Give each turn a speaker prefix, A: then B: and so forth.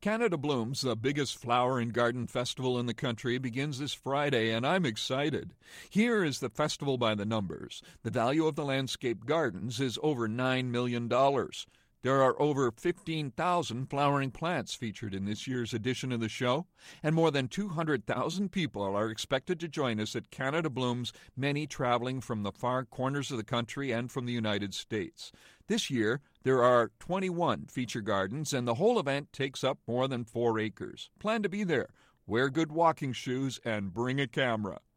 A: Canada Blooms, the biggest flower and garden festival in the country, begins this Friday, and I'm excited. Here is the festival by the numbers. The value of the landscape gardens is over $9 million. There are over 15,000 flowering plants featured in this year's edition of the show, and more than 200,000 people are expected to join us at Canada Blooms, many traveling from the far corners of the country and from the United States. This year, there are 21 feature gardens, and the whole event takes up more than 4 acres. Plan to be there. Wear good walking shoes and bring a camera.